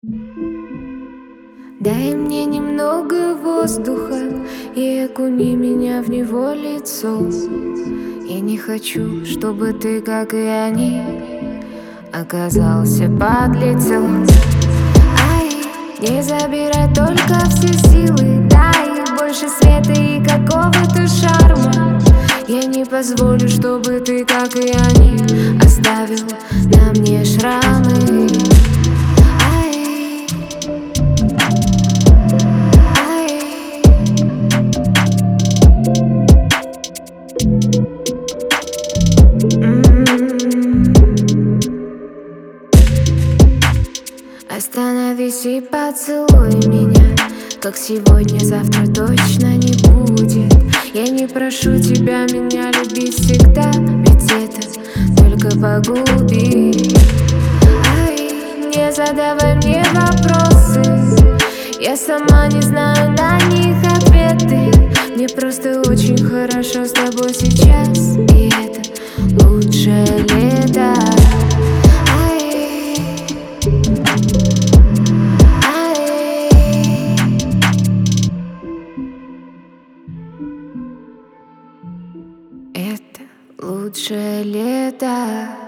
Дай мне немного воздуха и окуни меня в него лицом. Я не хочу, чтобы ты, как и они, оказался под лицом. Ай, не забирай только все силы, дай больше света и какого-то шарма. Я не позволю, чтобы ты, как и они, оставил на мне шрамы. Остановись и поцелуй меня, как сегодня, завтра точно не будет. Я не прошу тебя меня любить всегда, ведь это только погубит. Ай, не задавай мне вопросы, я сама не знаю на них ответы. Мне просто очень хорошо с тобой сейчас, и это лучшее лето. Это лучшее лето.